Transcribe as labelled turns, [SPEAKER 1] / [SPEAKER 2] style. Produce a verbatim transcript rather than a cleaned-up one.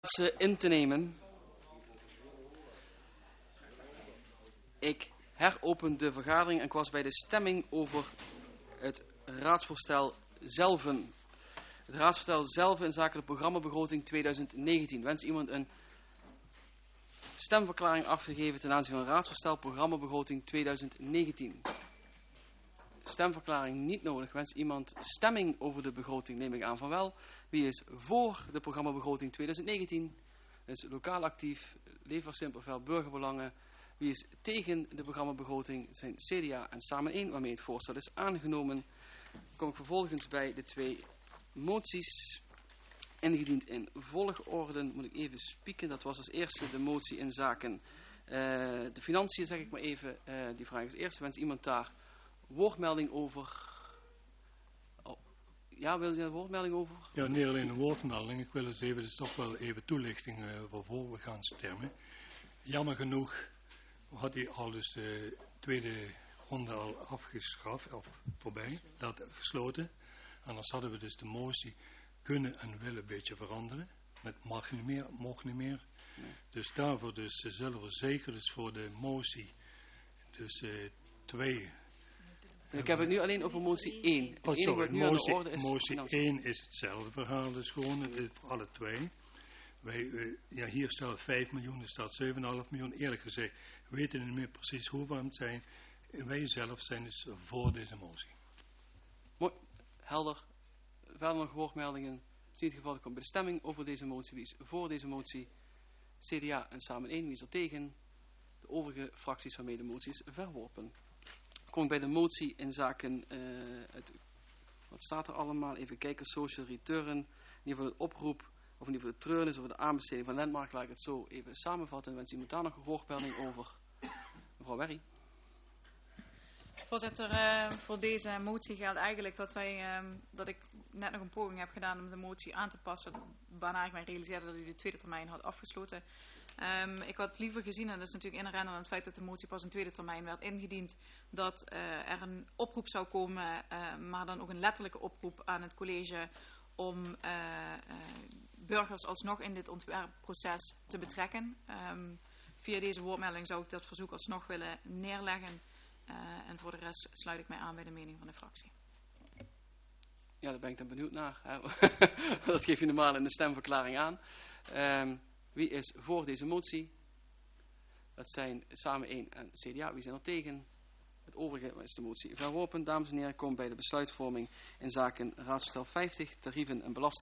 [SPEAKER 1] Plaatsen in te nemen. Ik heropen de vergadering en ik was bij de stemming over het raadsvoorstel zelf. Het raadsvoorstel zelf in zaken de programmabegroting tweeduizend negentien. Wens iemand een stemverklaring af te geven ten aanzien van het raadsvoorstel programmabegroting tweeduizend negentien? Stemverklaring niet nodig. Wens iemand stemming over de begroting? Neem ik aan van wel. Wie is voor de programmabegroting tweeduizend negentien? Dat is lokaal actief, Leefbaar Simpelveld, Burgerbelangen. Wie is tegen de programmabegroting? Het zijn C D A en Samen één, waarmee het voorstel is aangenomen. Dan kom ik vervolgens bij de twee moties. Ingediend in volgorde, moet ik even spieken. Dat was als eerste de motie in zaken uh, de financiën, zeg ik maar even. Uh, die vraag is eerst. Wens iemand daar woordmelding over? Oh, ja, wil je daar een woordmelding over?
[SPEAKER 2] Ja, niet alleen een woordmelding. Ik wil dus even, dus toch wel even toelichting uh, waarvoor we gaan stemmen. Jammer genoeg had hij al dus de tweede ronde al afgeschaft, of voorbij, dat gesloten. Anders hadden we dus de motie kunnen en willen een beetje veranderen. Met mag niet meer, mocht niet meer. Nee. Dus daarvoor dus uh, zullen we zeker dus voor de motie, dus uh, twee...
[SPEAKER 1] Ik heb het nu alleen over motie één.
[SPEAKER 2] Oh, sorry, nu motie, aan de orde is motie één is hetzelfde verhaal, dus gewoon uh, voor alle twee. Wij, uh, ja, hier staat vijf miljoen, er staat zeven komma vijf miljoen. Eerlijk gezegd, we weten niet meer precies hoeveel het zijn. Wij zelf zijn dus voor deze motie.
[SPEAKER 1] Mooi, helder. Verder nog woordmeldingen. In ieder geval, ik kom bij de stemming over deze motie. Wie is voor deze motie? C D A en Samen één. Wie is er tegen? De overige fracties waarmee de motie is verworpen. Kom ik bij de motie in zaken, uh, het, wat staat er allemaal? Even kijken, social return. In ieder geval het oproep, of in ieder geval de treurnis over de aanbesteding van Landmark. Laat ik het zo even samenvatten. Wens iemand daar nog een woordmelding over? Mevrouw Werry.
[SPEAKER 3] Voorzitter, uh, voor deze motie geldt eigenlijk dat, wij, uh, dat ik net nog een poging heb gedaan om de motie aan te passen, waarna ik mij realiseerde dat u de tweede termijn had afgesloten. Um, ik had liever gezien, en dat is natuurlijk inherent aan het feit dat de motie pas in tweede termijn werd ingediend, dat uh, er een oproep zou komen, uh, maar dan ook een letterlijke oproep aan het college om uh, uh, burgers alsnog in dit ontwerpproces te betrekken. Um, via deze woordmelding zou ik dat verzoek alsnog willen neerleggen. Uh, en voor de rest sluit ik mij aan bij de mening van de fractie.
[SPEAKER 1] Ja, daar ben ik dan benieuwd naar. Dat geef je normaal in de stemverklaring aan. Um, wie is voor deze motie? Dat zijn Samen één en C D A. Wie zijn er tegen? Het overige is de motie verworpen. Dames en heren, kom bij de besluitvorming in zaken raadsvoorstel vijftig, tarieven en belastingen.